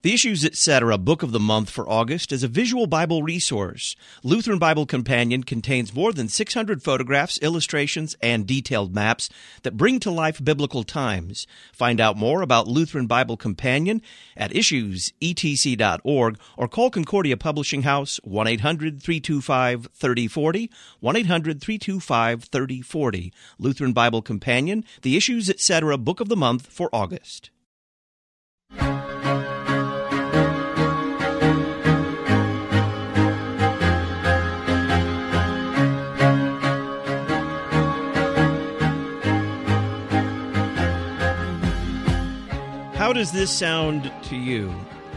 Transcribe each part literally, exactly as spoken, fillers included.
The Issues, et cetera. Book of the Month for August is a visual Bible resource. Lutheran Bible Companion contains more than six hundred photographs, illustrations, and detailed maps that bring to life biblical times. Find out more about Lutheran Bible Companion at issues e t c dot org or call Concordia Publishing House one eight hundred, three two five, three oh four oh, one eight hundred, three two five, three oh four oh. Lutheran Bible Companion, The Issues, et cetera. Book of the Month for August. How does this sound to you?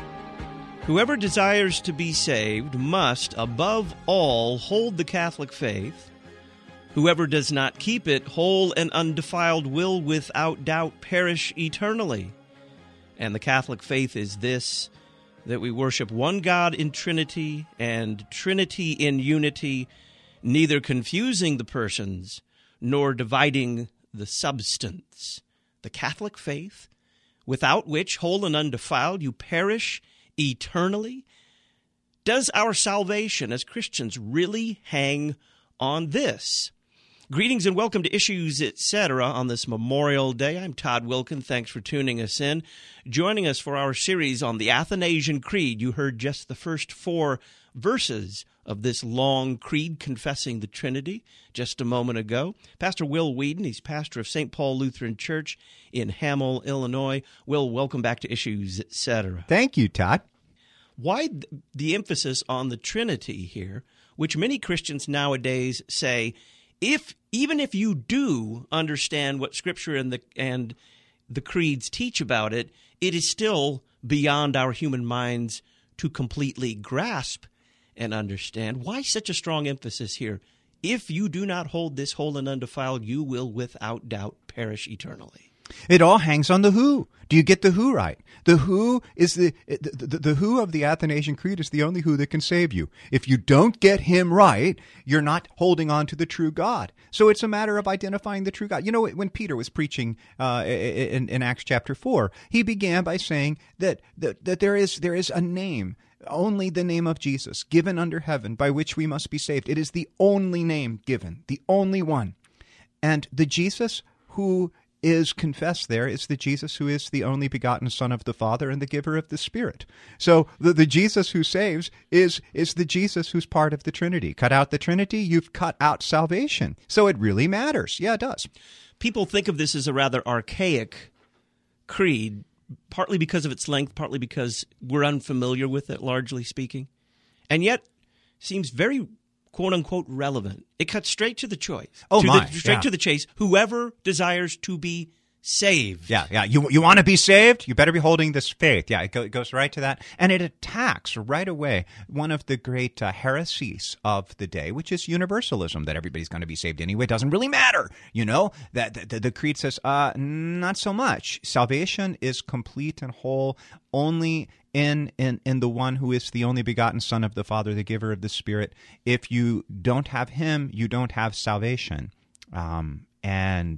Whoever desires to be saved must, above all, hold the Catholic faith. Whoever does not keep it whole and undefiled will without doubt perish eternally. And the Catholic faith is this, that we worship one God in Trinity and Trinity in unity, neither confusing the persons nor dividing the substance. The Catholic faith, without which, whole and undefiled, you perish eternally? Does our salvation as Christians really hang on this? Greetings and welcome to Issues, et cetera. On this Memorial Day, I'm Todd Wilkin. Thanks for tuning us in. Joining us for our series on the Athanasian Creed, you heard just the first four verses of this long creed confessing the Trinity just a moment ago. Pastor Will Whedon, he's pastor of Saint Paul Lutheran Church in Hamel, Illinois. Will, welcome back to Issues, et cetera. Thank you, Todd. Why the emphasis on the Trinity here, which many Christians nowadays say, if even if you do understand what Scripture and the and the creeds teach about it, it is still beyond our human minds to completely grasp and understand. Why such a strong emphasis here? If you do not hold this whole and undefiled, you will without doubt perish eternally. It all hangs on the who. Do you get the who right? The who is the the, the the who of the Athanasian Creed is the only who that can save you. If you don't get him right, you're not holding on to the true God. So it's a matter of identifying the true God. You know, when Peter was preaching uh, in, in Acts chapter four, he began by saying that that, that there is there is a name, only the name of Jesus, given under heaven, by which we must be saved. It is the only name given, the only one. And the Jesus who is confessed there is the Jesus who is the only begotten Son of the Father and the giver of the Spirit. So the, the Jesus who saves is, is the Jesus who's part of the Trinity. Cut out the Trinity, you've cut out salvation. So it really matters. Yeah, it does. People think of this as a rather archaic creed, partly because of its length, partly because we're unfamiliar with it, largely speaking, and yet seems very quote-unquote relevant. It cuts straight to the choice. Oh, to my. The, straight yeah. to the chase. Whoever desires to be saved. Yeah, yeah. You you want to be saved? You better be holding this faith. Yeah, it, go, it goes right to that. And it attacks right away one of the great uh, heresies of the day, which is universalism, that everybody's going to be saved anyway. It doesn't really matter. You know, that the, the, the creed says, uh, not so much. Salvation is complete and whole only in, in, in the one who is the only begotten Son of the Father, the giver of the Spirit. If you don't have him, you don't have salvation. Um, and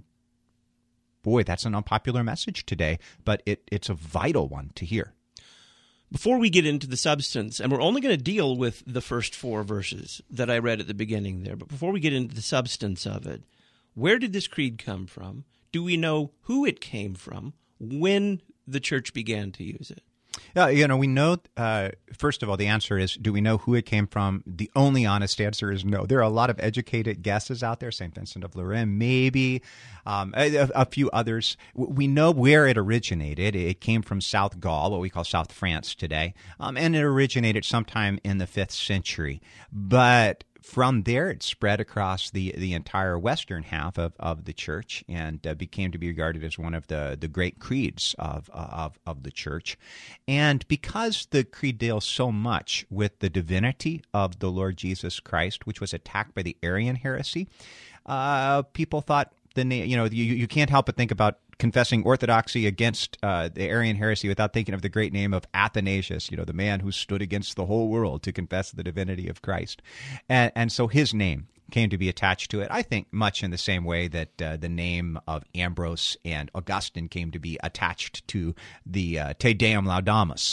boy, that's an unpopular message today, but it, it's a vital one to hear. Before we get into the substance, and we're only going to deal with the first four verses that I read at the beginning there, but before we get into the substance of it, where did this creed come from? Do we know who it came from, when the church began to use it? Uh, you know, we know, uh, first of all, the answer is, do we know who it came from? The only honest answer is no. There are a lot of educated guesses out there, Saint Vincent of Lorraine, maybe, um, a, a few others. We know where it originated. It came from South Gaul, what we call South France today, um, and it originated sometime in the fifth century. But from there, it spread across the, the entire western half of, of the church and uh, became to be regarded as one of the, the great creeds of, of, of the church. And because the creed deals so much with the divinity of the Lord Jesus Christ, which was attacked by the Arian heresy, uh, people thought, the name, you know, you, you can't help but think about confessing orthodoxy against uh, the Arian heresy without thinking of the great name of Athanasius, you know, the man who stood against the whole world to confess the divinity of Christ. And, and so his name came to be attached to it, I think much in the same way that uh, the name of Ambrose and Augustine came to be attached to the uh, Te Deum Laudamus.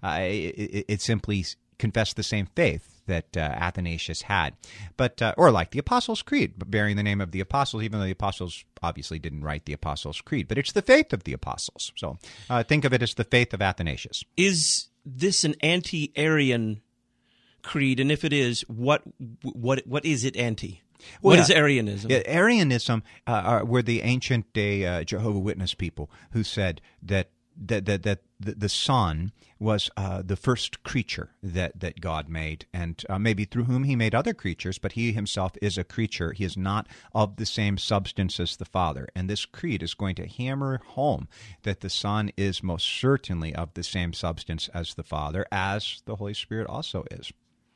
Uh, it, it simply confessed the same faith that uh, Athanasius had, but uh, or like the Apostles' Creed, bearing the name of the apostles, even though the apostles obviously didn't write the Apostles' Creed, but it's the faith of the apostles. So uh, think of it as the faith of Athanasius. Is this an anti-Arian creed? And if it is, what what what is it anti? What Well, is Arianism? Yeah, Arianism uh, are, were the ancient day uh, Jehovah's Witness people who said that that that, that the, the Son was uh, the first creature that, that God made, and uh, maybe through whom he made other creatures, but he himself is a creature. He is not of the same substance as the Father. And this creed is going to hammer home that the Son is most certainly of the same substance as the Father, as the Holy Spirit also is.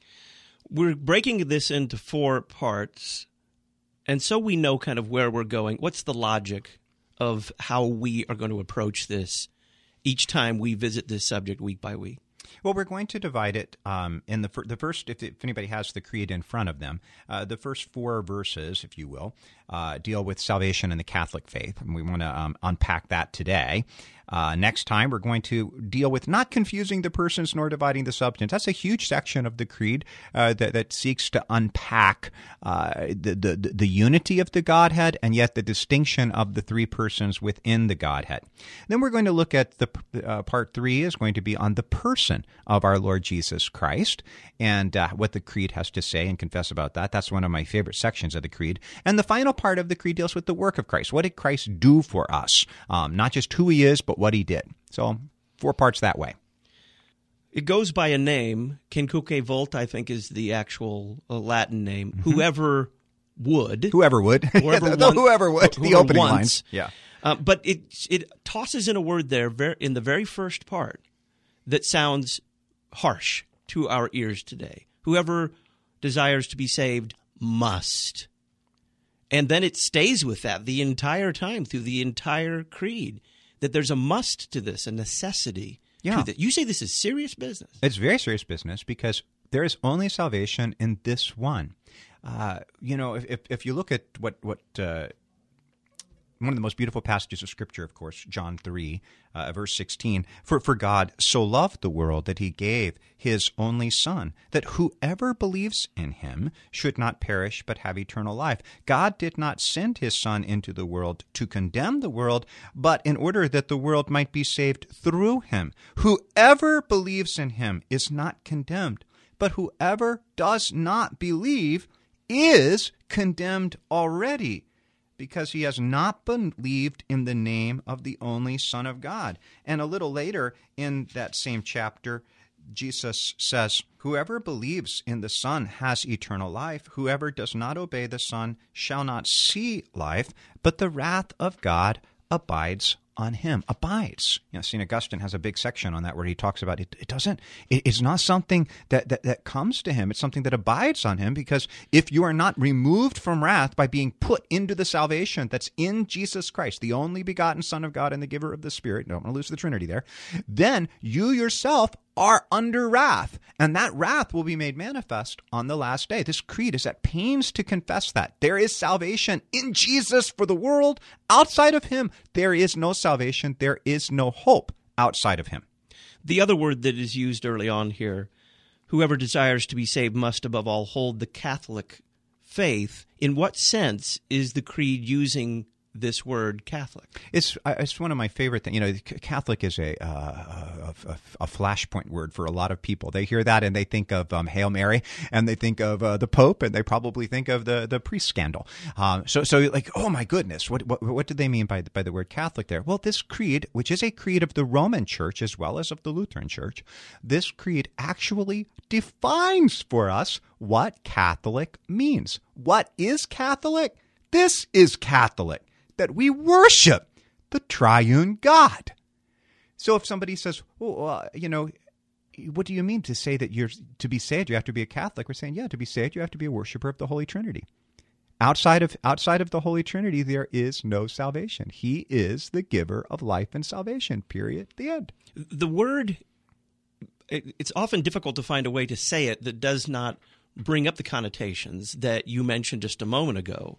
We're breaking this into four parts, and so we know kind of where we're going. What's the logic of how we are going to approach this each time we visit this subject week by week? Well, we're going to divide it um, in the fir- the first, if, if anybody has the creed in front of them, uh, the first four verses, if you will, uh, deal with salvation and the Catholic faith, and we want to um, unpack that today. Uh, next time, we're going to deal with not confusing the persons nor dividing the substance. That's a huge section of the creed uh, that, that seeks to unpack uh, the, the the unity of the Godhead and yet the distinction of the three persons within the Godhead. Then we're going to look at the uh, part three is going to be on the person of our Lord Jesus Christ and uh, what the creed has to say and confess about that. That's one of my favorite sections of the creed. And the final part of the creed deals with the work of Christ. What did Christ do for us? Um, not just who he is, but what he did. So four parts that way. It goes by a name. Quincuque Volt, I think, is the actual uh, Latin name. Mm-hmm. Whoever would. Whoever would. Whoever, the, want, whoever would. Whoever the opening wants. lines. Yeah. Uh, but it it tosses in a word there ver- in the very first part that sounds harsh to our ears today. Whoever desires to be saved must. And then it stays with that the entire time through the entire creed, that there's a must to this, a necessity yeah. to this. You say this is serious business. It's very serious business because there is only salvation in this one. Uh, you know, if, if if you look at what what uh, one of the most beautiful passages of Scripture, of course, John three, uh, verse sixteen, for, for God so loved the world that he gave his only Son, that whoever believes in him should not perish but have eternal life. God did not send his Son into the world to condemn the world, but in order that the world might be saved through him. Whoever believes in him is not condemned, but whoever does not believe is condemned already, because he has not believed in the name of the only Son of God. And a little later in that same chapter, Jesus says, whoever believes in the Son has eternal life. Whoever does not obey the Son shall not see life, but the wrath of God abides on him. Abides. You know, Saint Augustine has a big section on that where he talks about it. It doesn't, it, it's not something that, that, that comes to him. It's something that abides on him, because if you are not removed from wrath by being put into the salvation that's in Jesus Christ, the only begotten Son of God and the giver of the Spirit, don't want to lose the Trinity there, then you yourself are under wrath, and that wrath will be made manifest on the last day. This creed is at pains to confess that. There is salvation in Jesus for the world. Outside of him, there is no salvation. There is no hope outside of him. The other word that is used early on here, whoever desires to be saved must above all hold the Catholic faith. In what sense is the creed using this word Catholic? It's it's one of my favorite things. You know, Catholic is a, uh, a, a flashpoint word for a lot of people. They hear that and they think of um, Hail Mary, and they think of uh, the Pope, and they probably think of the, the priest scandal. Um, so so like, oh my goodness, what what what did they mean by by the word Catholic there? Well, this creed, which is a creed of the Roman Church as well as of the Lutheran Church, this creed actually defines for us what Catholic means. What is Catholic? This is Catholic, that we worship the triune God. So if somebody says, well, uh, you know, what do you mean to say that you're to be saved, you have to be a Catholic? We're saying, yeah, to be saved, you have to be a worshiper of the Holy Trinity. Outside of outside of the Holy Trinity, there is no salvation. He is the giver of life and salvation, period, the end. The word, it's often difficult to find a way to say it that does not bring up the connotations that you mentioned just a moment ago.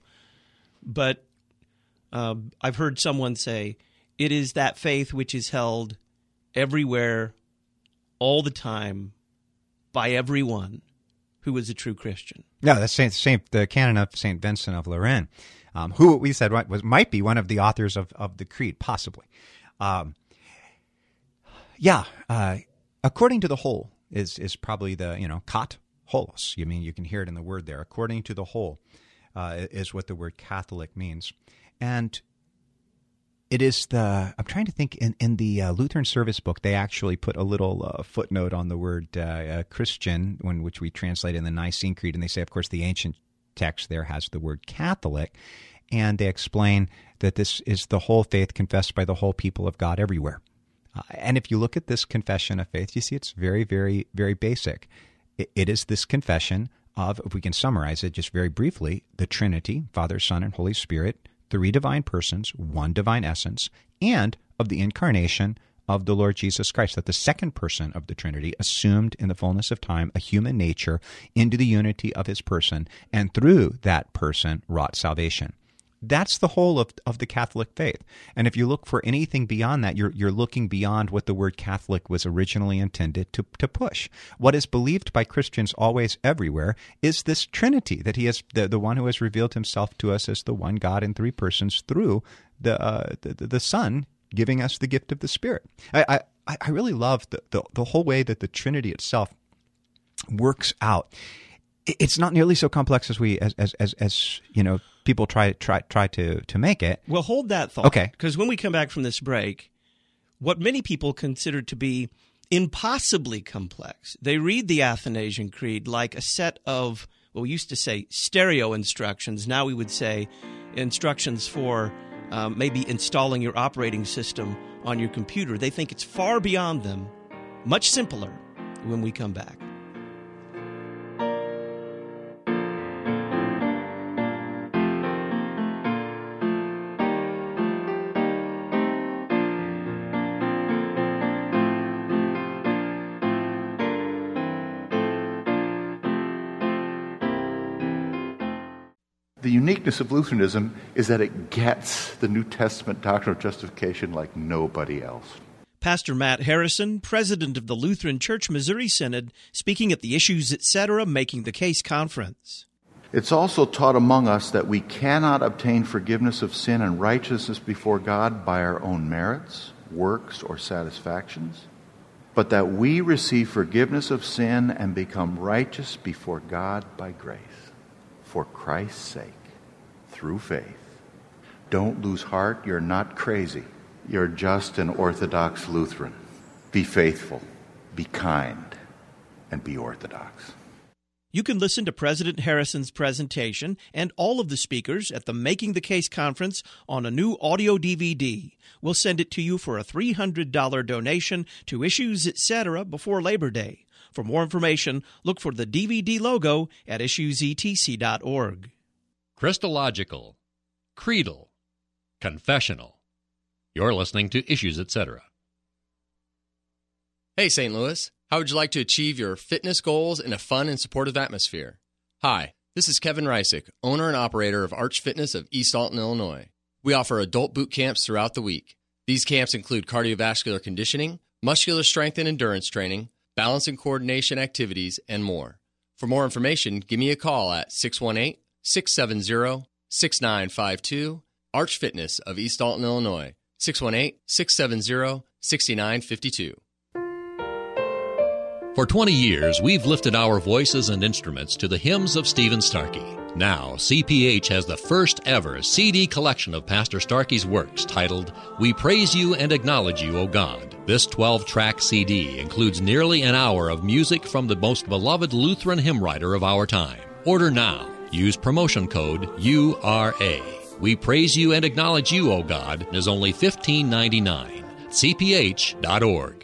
But Uh, I've heard someone say, it is that faith which is held everywhere, all the time by everyone who is a true Christian. No, that's Saint, Saint the canon of Saint Vincent of Lorraine, um, who we said was might be one of the authors of, of the Creed, possibly. Um, yeah, uh, according to the whole is is probably the you know kat holos. You mean you can hear it in the word there. According to the whole uh, is what the word Catholic means, and it is the. I'm trying to think in in the uh, Lutheran Service Book they actually put a little uh, footnote on the word uh, uh, Christian, when which we translate in the Nicene Creed, and they say, of course, the ancient text there has the word Catholic, and they explain that this is the whole faith confessed by the whole people of God everywhere. Uh, and if you look at this confession of faith, you see it's very, very, very basic. It, it is this confession of, if we can summarize it just very briefly, the Trinity, Father, Son, and Holy Spirit, three divine persons, one divine essence, and of the incarnation of the Lord Jesus Christ, that the second person of the Trinity assumed in the fullness of time a human nature into the unity of his person, and through that person wrought salvation. That's the whole of, of the Catholic faith. And if you look for anything beyond that, you're you're looking beyond what the word Catholic was originally intended to, to push. What is believed by Christians always everywhere is this Trinity, that he is the, the one who has revealed himself to us as the one God in three persons through the uh, the, the Son giving us the gift of the Spirit. I I, I really love the, the, the whole way that the Trinity itself works out. It's not nearly so complex as we as as as, as you know people try try try to to make it. Well, hold that thought. Okay. Because when we come back from this break, what many people consider to be impossibly complex, they read the Athanasian Creed like a set of, well, we used to say stereo instructions. Now we would say instructions for um, maybe installing your operating system on your computer. They think it's far beyond them, much simpler when we come back. The uniqueness of Lutheranism is that it gets the New Testament doctrine of justification like nobody else. Pastor Matt Harrison, president of the Lutheran Church Missouri Synod, speaking at the Issues Etc. Making the Case conference. It's also taught among us that we cannot obtain forgiveness of sin and righteousness before God by our own merits, works, or satisfactions, but that we receive forgiveness of sin and become righteous before God by grace, for Christ's sake, through faith. Don't lose heart. You're not crazy. You're just an Orthodox Lutheran. Be faithful, be kind, and be Orthodox. You can listen to President Harrison's presentation and all of the speakers at the Making the Case conference on a new audio D V D. We'll send it to you for a three hundred dollars donation to Issues Etc. before Labor Day. For more information, look for the D V D logo at issues e t c dot org. Christological, creedal, confessional. You're listening to Issues Etc. Hey, Saint Louis. How would you like to achieve your fitness goals in a fun and supportive atmosphere? Hi, this is Kevin Reisick, owner and operator of Arch Fitness of East Alton, Illinois. We offer adult boot camps throughout the week. These camps include cardiovascular conditioning, muscular strength and endurance training, balance and coordination activities, and more. For more information, give me a call at six one eight, six seven zero, six nine five two, Arch Fitness of East Alton, Illinois, six one eight, six seven zero, six nine five two. For twenty years, we've lifted our voices and instruments to the hymns of Stephen Starkey. Now, C P H has the first ever C D collection of Pastor Starkey's works titled, We Praise You and Acknowledge You, O God. This twelve-track C D includes nearly an hour of music from the most beloved Lutheran hymn writer of our time. Order now. Use promotion code U R A. We Praise You and Acknowledge You, O God is only fifteen ninety-nine. c p h dot org.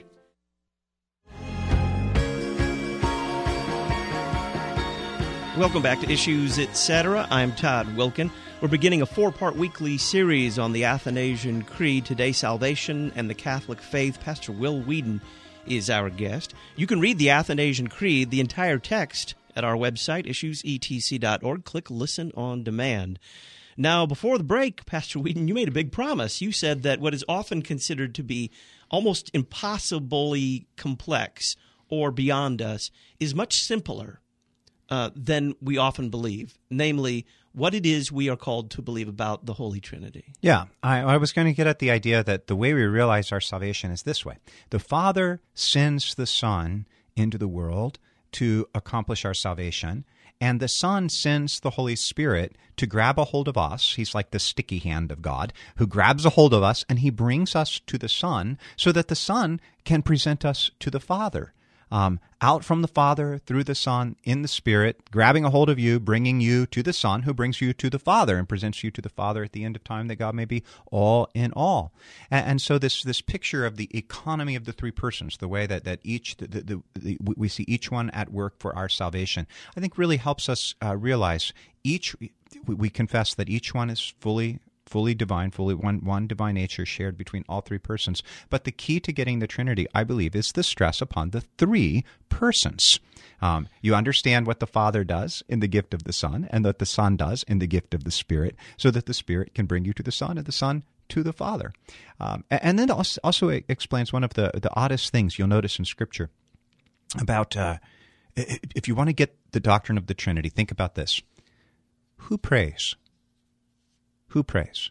Welcome back to Issues Etc. I'm Todd Wilkin. We're beginning a four-part weekly series on the Athanasian Creed. Today, Salvation and the Catholic Faith. Pastor Will Whedon is our guest. You can read the Athanasian Creed, the entire text, at our website, issues e t c dot org. Click Listen on Demand. Now, before the break, Pastor Whedon, you made a big promise. You said that what is often considered to be almost impossibly complex or beyond us is much simpler uh, than we often believe, namely what it is we are called to believe about the Holy Trinity. Yeah, I, I was going to get at the idea that the way we realize our salvation is this way. The Father sends the Son into the world to accomplish our salvation, and the Son sends the Holy Spirit to grab a hold of us. He's like the sticky hand of God who grabs a hold of us, and he brings us to the Son so that the Son can present us to the Father. Um, out from the Father, through the Son, in the Spirit, grabbing a hold of you, bringing you to the Son, who brings you to the Father and presents you to the Father at the end of time, that God may be all in all. And, and so this this picture of the economy of the three persons, the way that, that each the, the, the, we see each one at work for our salvation, I think really helps us uh, realize each, we, we confess that each one is fully fully divine, fully one one divine nature shared between all three persons. But the key to getting the Trinity, I believe, is the stress upon the three persons. Um, you understand what the Father does in the gift of the Son, and that the Son does in the gift of the Spirit, so that the Spirit can bring you to the Son, and the Son to the Father. Um, and then also, also it explains one of the, the oddest things you'll notice in Scripture about, uh, if you want to get the doctrine of the Trinity, think about this. Who prays? Who prays?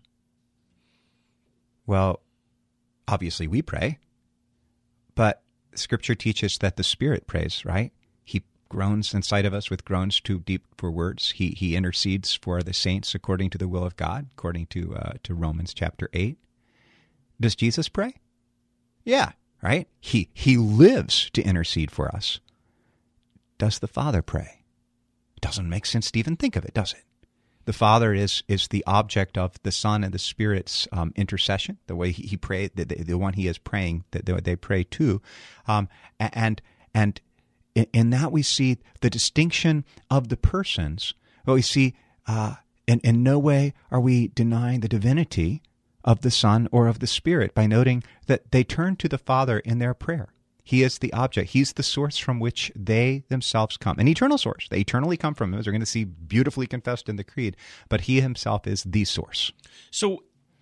Well, obviously we pray, but Scripture teaches that the Spirit prays, right? He groans inside of us with groans too deep for words. He he intercedes for the saints according to the will of God, according to uh, to Romans chapter eight. Does Jesus pray? Yeah, right? He he lives to intercede for us. Does the Father pray? It doesn't make sense to even think of it, does it? The Father is is the object of the Son and the Spirit's um, intercession, the way he, he prayed, the, the, the one he is praying, that they, they pray to. Um, and and in, in that we see the distinction of the persons. But we see uh, in, in no way are we denying the divinity of the Son or of the Spirit by noting that they turn to the Father in their prayer. He is the object. He's the source from which they themselves come. An eternal source. They eternally come from him, as we're going to see beautifully confessed in the Creed. But he himself is the source. So,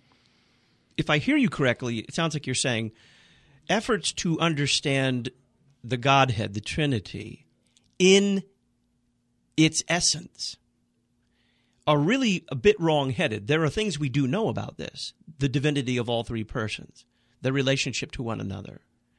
if I hear you correctly, it sounds like you're saying efforts to understand the Godhead, the Trinity, in its essence are really a bit wrong-headed. There are things we do know about this, the divinity of all three persons, their relationship to one another.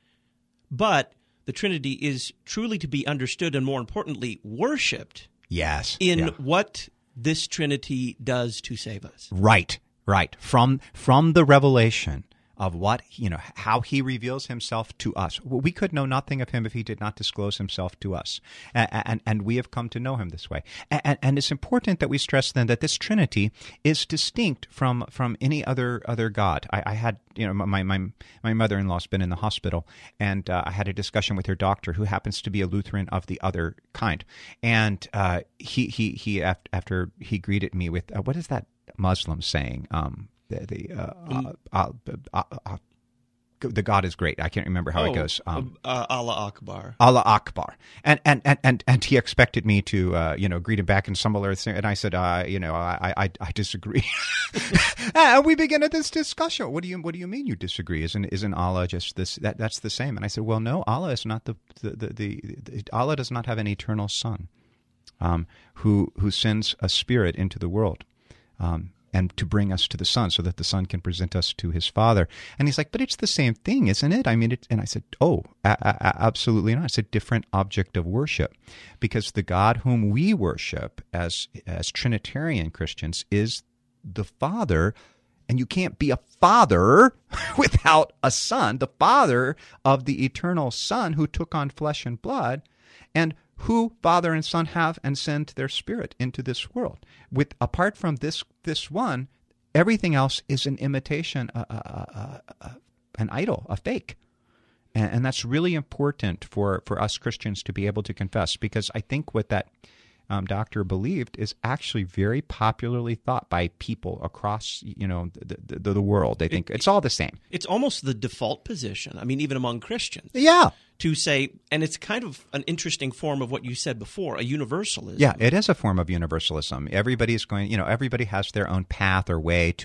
But the Trinity is truly to be understood and, more importantly, worshipped. Yes. In yeah. what this Trinity does to save us. Right, right. From from the revelation of what, you know, how he reveals himself to us. We could know nothing of him if he did not disclose himself to us. And, and, and we have come to know him this way. And, and it's important that we stress then that this Trinity is distinct from, from any other other God. I, I had, you know, my, my, my mother-in-law's been in the hospital, and uh, I had a discussion with her doctor, who happens to be a Lutheran of the other kind. And uh, he, he, he, after he greeted me with, uh, what is that Muslim saying? Um, The the, uh, uh, uh, uh, uh, the God is great. I can't remember how oh, it goes. Um, uh, Allah Akbar. Allah Akbar. And and, and, and and he expected me to uh, you know greet him back in some other thing, and I said uh, you know I I, I disagree. And we begin at this discussion. What do you what do you mean you disagree? Isn't isn't Allah just this that that's the same? And I said, well, no, Allah is not the the the, the, the Allah does not have an eternal Son, um, who who sends a Spirit into the world. Um, and to bring us to the Son so that the Son can present us to his Father. And he's like, but it's the same thing, isn't it? I mean, it, and I said, oh, a- a- absolutely not. It's a different object of worship, because the God whom we worship as as Trinitarian Christians is the Father, and you can't be a father without a Son, the Father of the eternal Son who took on flesh and blood, and who Father and Son have and send their Spirit into this world. With apart from this this one, everything else is an imitation, a, a, a, a, an idol, a fake. And, and that's really important for, for us Christians to be able to confess, because I think what that um, doctor believed is actually very popularly thought by people across, you know, the, the, the world. They think it, it's all the same. It's almost the default position. I mean, even among Christians. Yeah. To say, and it's kind of an interesting form of what you said before, a universalism. Yeah, it is a form of universalism. Everybody's going, you know, everybody has their own path or way to that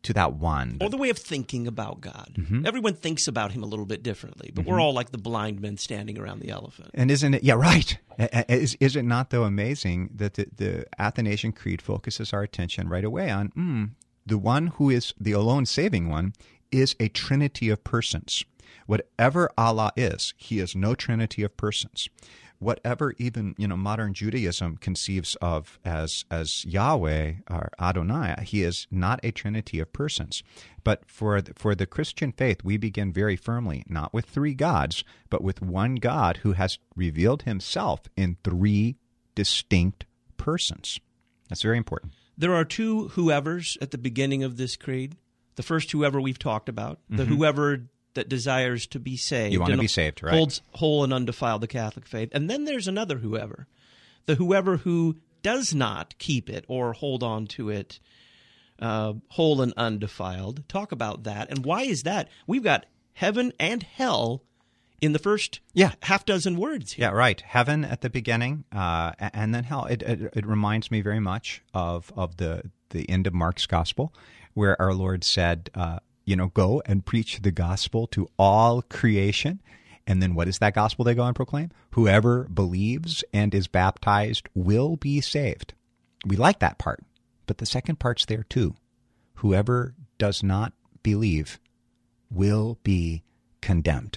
to that one. Or the way of thinking about God. Mm-hmm. Everyone thinks about him a little bit differently, but Mm-hmm. we're all like the blind men standing around the elephant. And isn't it, yeah, right. Is, is it not, though, amazing that the, the Athanasian Creed focuses our attention right away on mm, the one who is the alone saving one is a trinity of persons. Whatever Allah is, he is no trinity of persons. Whatever even, you know, modern Judaism conceives of as as Yahweh or Adonai, he is not a trinity of persons. But for the, for the Christian faith, we begin very firmly, not with three gods, but with one God who has revealed himself in three distinct persons. That's very important. There are two whoever's at the beginning of this creed. The first whoever we've talked about, the Mm-hmm. whoever that desires to be saved. You want to and be saved, right? Holds whole and undefiled the Catholic faith. And then there's another whoever, the whoever who does not keep it or hold on to it uh, whole and undefiled. Talk about that. And why is that? We've got heaven and hell in the first Yeah. half dozen words here. Yeah, right. Heaven at the beginning, uh, and then hell. It, it, it reminds me very much of of the the end of Mark's gospel, where our Lord said, uh, you know, go and preach the gospel to all creation. And then what is that gospel they go and proclaim? Whoever believes and is baptized will be saved. We like that part, but the second part's there too. Whoever does not believe will be condemned.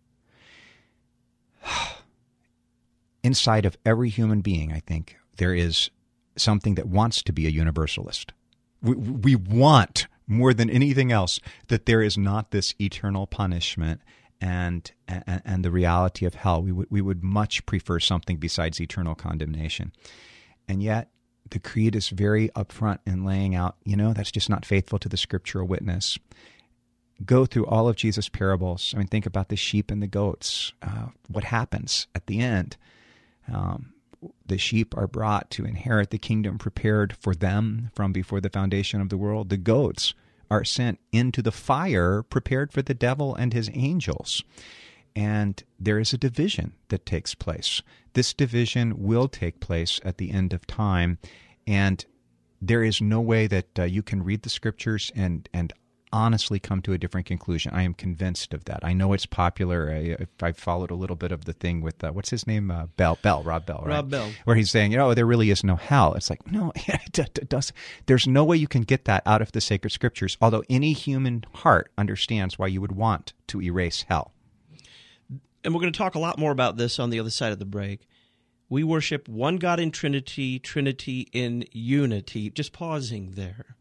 Inside of every human being, I think, there is something that wants to be a universalist. We, we want, more than anything else, that there is not this eternal punishment and and, and the reality of hell. We would, we would much prefer something besides eternal condemnation. And yet, the Creed is very upfront in laying out, you know, that's just not faithful to the scriptural witness. Go through all of Jesus' parables. I mean, think about the sheep and the goats. Uh, what happens at the end? Um, the sheep are brought to inherit the kingdom prepared for them from before the foundation of the world. The goats are sent into the fire prepared for the devil and his angels. And there is a division that takes place. This division will take place at the end of time. And there is no way that uh, you can read the scriptures and, and honestly come to a different conclusion. I am convinced of that. I know it's popular. I, I've followed a little bit of the thing with, uh, what's his name? Uh, Bell, Bell, Rob Bell, right? Rob Bell. Where he's saying, you know, there really is no hell. It's like, no, it, it does. There's no way you can get that out of the sacred scriptures, although any human heart understands why you would want to erase hell. And we're going to talk a lot more about this on the other side of the break. We worship one God in Trinity, Trinity in unity. Just pausing there.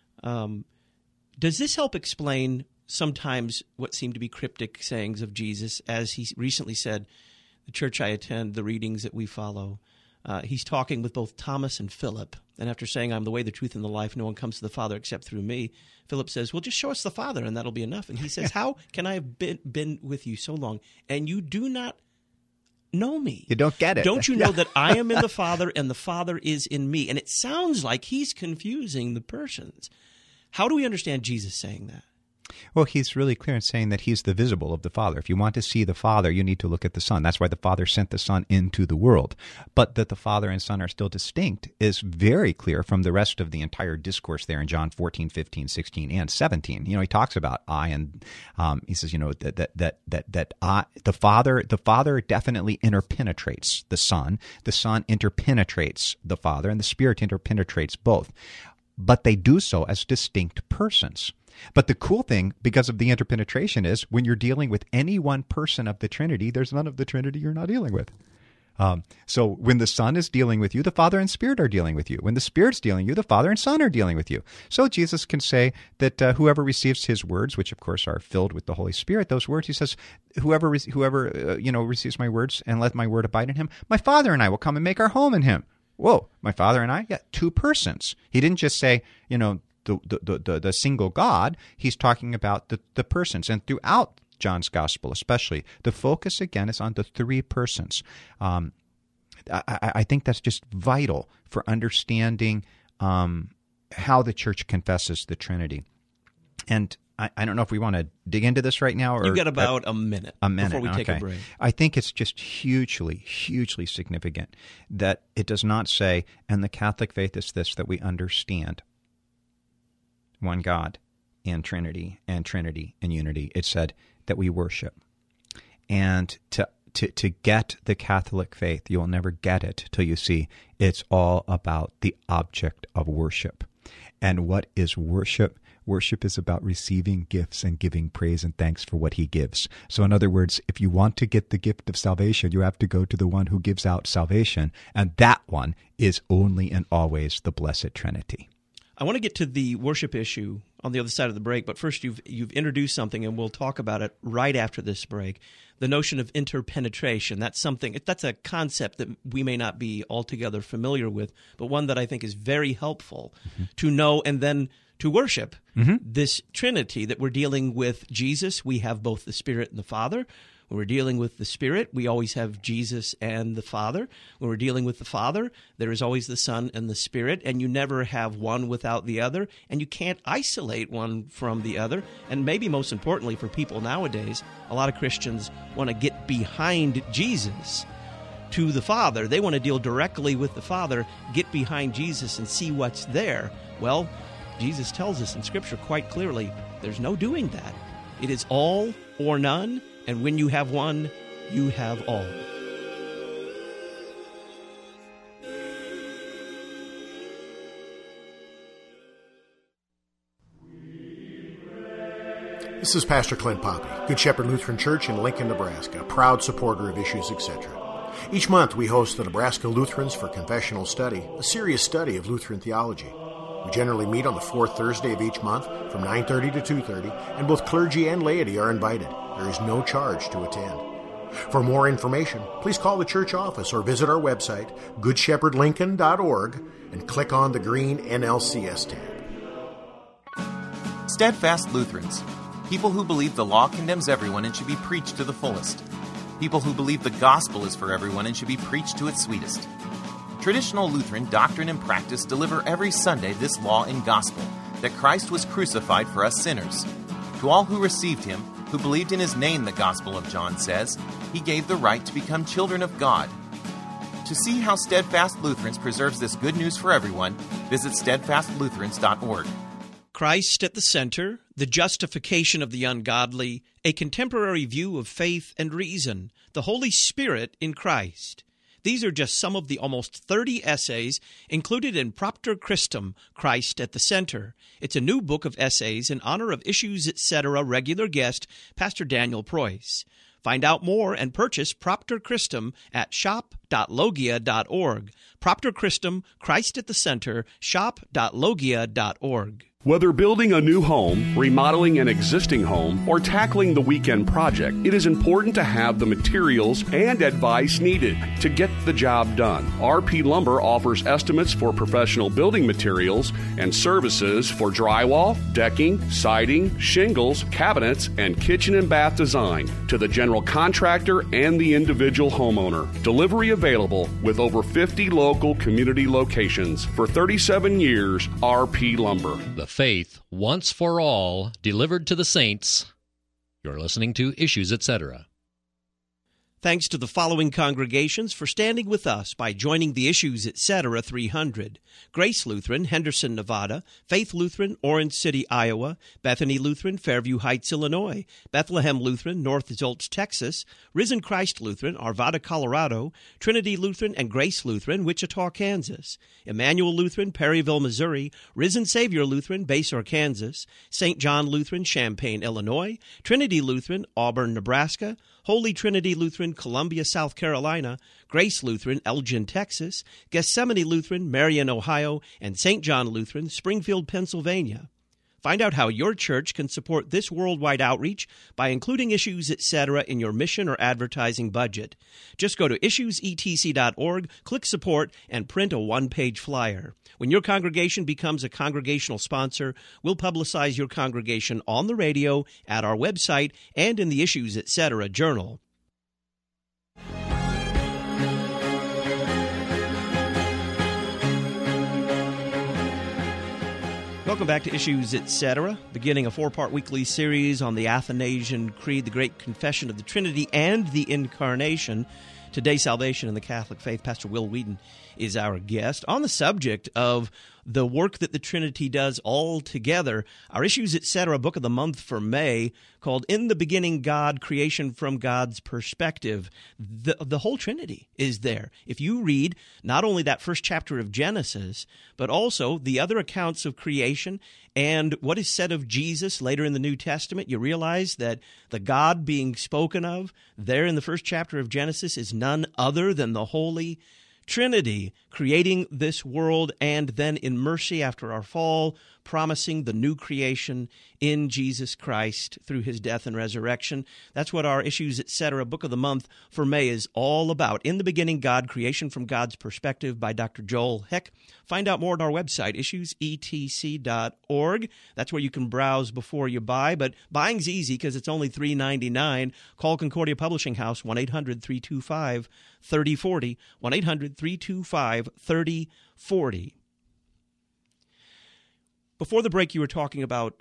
Um, does this help explain sometimes what seem to be cryptic sayings of Jesus? As he recently said, the church I attend, the readings that we follow, uh, he's talking with both Thomas and Philip. And after saying, I'm the way, the truth, and the life, no one comes to the Father except through me, Philip says, well, just show us the Father, and that'll be enough. And he says, how can I have been, been with you so long, and you do not know me? You don't get it. Don't you know that I am in the Father, and the Father is in me? And it sounds like he's confusing the persons. How do we understand Jesus saying that? Well, he's really clear in saying that he's the visible of the Father. If you want to see the Father, you need to look at the Son. That's why the Father sent the Son into the world. But that the Father and Son are still distinct is very clear from the rest of the entire discourse there in John fourteen, fifteen, sixteen, and seventeen. You know, he talks about I, and um, he says, you know, that that that that that I, the Father, the Father definitely interpenetrates the Son. The Son interpenetrates the Father, and the Spirit interpenetrates both. But they do so as distinct persons. But the cool thing, because of the interpenetration, is when you're dealing with any one person of the Trinity, there's none of the Trinity you're not dealing with. Um, so when the Son is dealing with you, the Father and Spirit are dealing with you. When the Spirit's dealing with you, the Father and Son are dealing with you. So Jesus can say that uh, whoever receives his words, which of course are filled with the Holy Spirit, those words, he says, whoever re- whoever uh, you know receives my words and let my word abide in him, my Father and I will come and make our home in him. Whoa, my Father and I? Yeah, two persons. He didn't just say, you know, the the the, the single God. He's talking about the, the persons. And throughout John's Gospel especially, the focus again is on the three persons. Um, I, I think that's just vital for understanding um, how the Church confesses the Trinity. And I, I don't know if we want to dig into this right now. Or You've got about a minute, a minute before we take okay. a break. I think it's just hugely, hugely significant that it does not say, and the Catholic faith is this, that we understand one God. in Trinity and Trinity in unity. It said that we worship. And to to to get the Catholic faith, you will never get it till you see it's all about the object of worship. And what is worship? Worship is about receiving gifts and giving praise and thanks for what he gives. So in other words, if you want to get the gift of salvation, you have to go to the one who gives out salvation. And that one is only and always the Blessed Trinity. I want to get to the worship issue on the other side of the break, but first you've you've introduced something, and we'll talk about it right after this break. The notion of interpenetration. That's something. That's a concept that we may not be altogether familiar with, but one that I think is very helpful mm-hmm. to know and then to worship mm-hmm. this Trinity that we're dealing with. Jesus, we have both the Spirit and the Father. When we're dealing with the Spirit, we always have Jesus and the Father. When we're dealing with the Father, there is always the Son and the Spirit, and you never have one without the other, and you can't isolate one from the other. And maybe most importantly for people nowadays, a lot of Christians want to get behind Jesus to the Father. They want to deal directly with the Father, get behind Jesus and see what's there. Well, Jesus tells us in Scripture quite clearly, there's no doing that. It is all or none. And when you have one, you have all. This is Pastor Clint Poppy, Good Shepherd Lutheran Church in Lincoln, Nebraska, a proud supporter of Issues, et cetera. Each month we host the Nebraska Lutherans for Confessional Study, a serious study of Lutheran theology. We generally meet on the fourth Thursday of each month from nine thirty to two thirty, and both clergy and laity are invited. There is no charge to attend. For more information, please call the church office or visit our website, good shepherd lincoln dot org, and click on the green N L C S tab. Steadfast Lutherans, people who believe the law condemns everyone and should be preached to the fullest. People who believe the gospel is for everyone and should be preached to its sweetest. Traditional Lutheran doctrine and practice deliver every Sunday this law and gospel, that Christ was crucified for us sinners. To all who received him, who believed in his name, the Gospel of John says, he gave the right to become children of God. To see how Steadfast Lutherans preserves this good news for everyone, visit steadfast lutherans dot org. Christ at the center, the justification of the ungodly, a contemporary view of faith and reason, the Holy Spirit in Christ. These are just some of the almost thirty essays included in Propter Christum, Christ at the Center. It's a new book of essays in honor of Issues, et cetera regular guest, Pastor Daniel Preuss. Find out more and purchase Propter Christum at shop dot logia dot org. Propter Christum, Christ at the Center, shop dot logia dot org. Whether building a new home, remodeling an existing home, or tackling the weekend project, it is important to have the materials and advice needed to get the job done. R P Lumber offers estimates for professional building materials and services for drywall, decking, siding, shingles, cabinets, and kitchen and bath design to the general contractor and the individual homeowner. Delivery available with over fifty local community locations. For thirty-seven years, R P Lumber. The faith, once for all, delivered to the saints. You're listening to Issues, et cetera. Thanks to the following congregations for standing with us by joining the Issues, et cetera three hundred. Grace Lutheran, Henderson, Nevada. Faith Lutheran, Orange City, Iowa. Bethany Lutheran, Fairview Heights, Illinois. Bethlehem Lutheran, North Zolch, Texas. Risen Christ Lutheran, Arvada, Colorado. Trinity Lutheran and Grace Lutheran, Wichita, Kansas. Emmanuel Lutheran, Perryville, Missouri. Risen Savior Lutheran, Basehor, Kansas. Saint John Lutheran, Champaign, Illinois. Trinity Lutheran, Auburn, Nebraska. Holy Trinity Lutheran, Columbia, South Carolina, Grace Lutheran, Elgin, Texas, Gethsemane Lutheran, Marion, Ohio, and Saint John Lutheran, Springfield, Pennsylvania. Find out how your church can support this worldwide outreach by including Issues, et cetera in your mission or advertising budget. Just go to issues e t c dot org, click Support, and print a one-page flyer. When your congregation becomes a congregational sponsor, we'll publicize your congregation on the radio, at our website, and in the Issues, et cetera journal. Welcome back to Issues, et cetera, beginning a four-part weekly series on the Athanasian Creed, the Great Confession of the Trinity, and the Incarnation. Today, salvation in the Catholic faith. Pastor Will Wheaton is our guest on the subject of the work that the Trinity does all together. Our Issues Etc. book of the month for May, called In the Beginning God, Creation from God's Perspective. The, the whole Trinity is there. If you read not only that first chapter of Genesis, but also the other accounts of creation and what is said of Jesus later in the New Testament, you realize that the God being spoken of there in the first chapter of Genesis is none other than the Holy Trinity, creating this world and then in mercy after our fall, promising the new creation in Jesus Christ through his death and resurrection. That's what our Issues Etc. book of the month for May is all about. In the Beginning God, Creation from God's Perspective by Doctor Joel Heck. Find out more at our website, issues e t c dot org. That's where you can browse before you buy, but buying's easy because it's only three dollars and ninety-nine cents. Call Concordia Publishing House, one eight hundred three two five three oh four oh, one eight hundred three two five three oh four oh. Before the break, you were talking about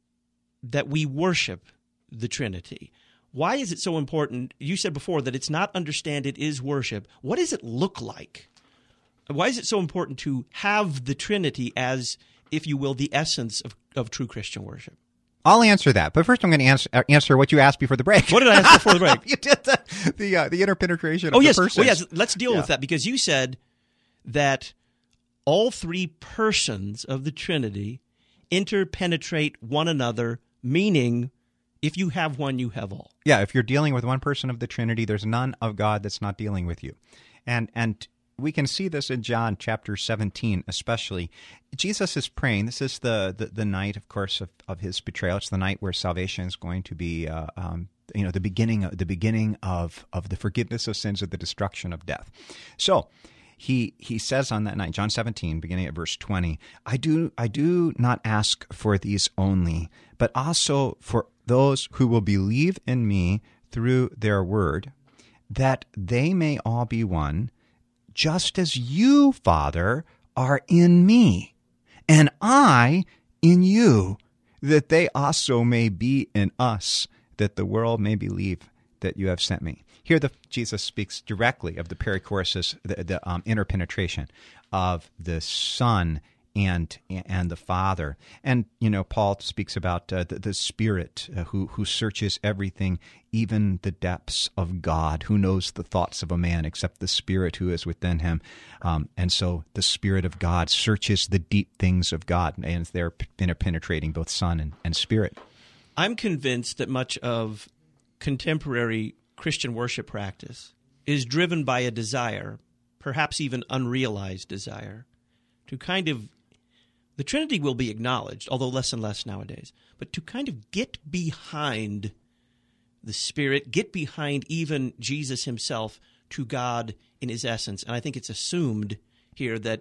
that we worship the Trinity. Why is it so important? You said before that it's not understand, it is worship. What does it look like? Why is it so important to have the Trinity as, if you will, the essence of, of true Christian worship? I'll answer that, but first I'm going to answer, answer what you asked before the break. What did I ask before the break? You did the the, uh, the interpenetration of oh, the yes. persons. Oh, yes. Let's deal yeah. with that, because you said that all three persons of the Trinity interpenetrate one another, meaning if you have one, you have all. Yeah, if you're dealing with one person of the Trinity, there's none of God that's not dealing with you. And and we can see this in John chapter seventeen especially. Jesus is praying. This is the, the, the night, of course, of, of his betrayal. It's the night where salvation is going to be, uh, um, you know, the beginning of, the beginning of, of the forgiveness of sins, of the destruction of death. So He he says on that night, John seventeen, beginning at verse twenty, I do I do not ask for these only, but also for those who will believe in me through their word, that they may all be one, just as you, Father, are in me, and I in you, that they also may be in us, that the world may believe that you have sent me. Here, the, Jesus speaks directly of the perichoresis, the, the um, interpenetration of the Son and and the Father. And, you know, Paul speaks about uh, the, the Spirit uh, who, who searches everything, even the depths of God, who knows the thoughts of a man except the Spirit who is within him. Um, and so the Spirit of God searches the deep things of God, and they're interpenetrating both Son and, and Spirit. I'm convinced that much of contemporary Christian worship practice is driven by a desire, perhaps even unrealized desire, to kind of, the Trinity will be acknowledged, although less and less nowadays, but to kind of get behind the Spirit, get behind even Jesus himself to God in his essence. And I think it's assumed here that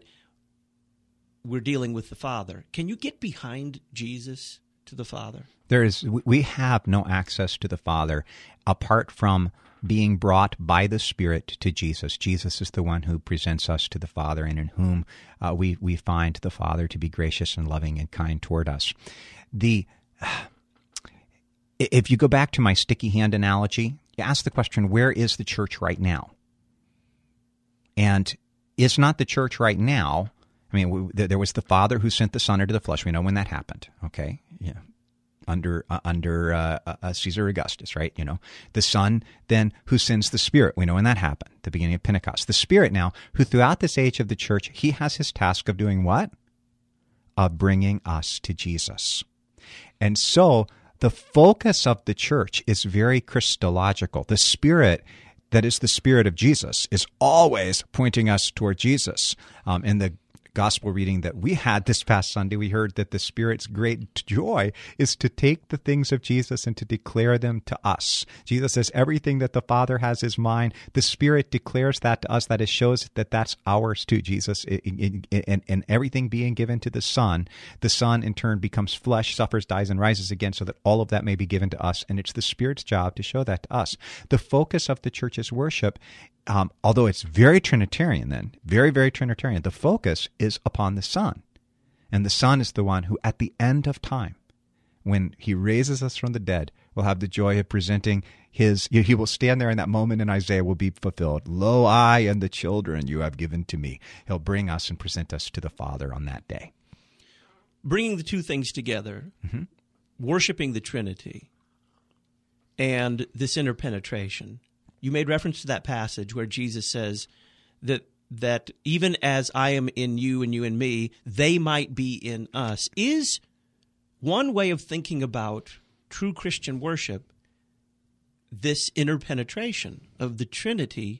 we're dealing with the Father. Can you get behind Jesus to the Father? There is, we have no access to the Father apart from being brought by the Spirit to Jesus. Jesus is the one who presents us to the Father, and in whom uh, we we find the Father to be gracious and loving and kind toward us. The if you go back to my sticky hand analogy, you ask the question, where is the church right now? And it's not the church right now. I mean, we, there was the Father who sent the Son into the flesh. We know when that happened. Okay, yeah. under uh, under uh, uh, Caesar Augustus, right? You know, the Son then who sends the Spirit. We know when that happened, the beginning of Pentecost. The Spirit now, who throughout this age of the church, he has his task of doing what? Of bringing us to Jesus. And so the focus of the church is very Christological. The Spirit, that is the Spirit of Jesus, is always pointing us toward Jesus. Um, in the gospel reading that we had this past Sunday, we heard that the Spirit's great joy is to take the things of Jesus and to declare them to us. Jesus says everything that the Father has is mine. The Spirit declares that to us. That it shows that that's ours too, Jesus. And, and everything being given to the Son, the Son in turn becomes flesh, suffers, dies, and rises again, so that all of that may be given to us. And it's the Spirit's job to show that to us. The focus of the church's worship, Um, although it's very Trinitarian then, very, very Trinitarian, the focus is upon the Son. And the Son is the one who, at the end of time, when he raises us from the dead, will have the joy of presenting his, he will stand there in that moment in Isaiah will be fulfilled. Lo, I and the children you have given to me. He'll bring us and present us to the Father on that day. Bringing the two things together, mm-hmm. worshiping the Trinity, and this interpenetration. You made reference to that passage where Jesus says that that even as I am in you and you in me, they might be in us. Is one way of thinking about true Christian worship this interpenetration of the Trinity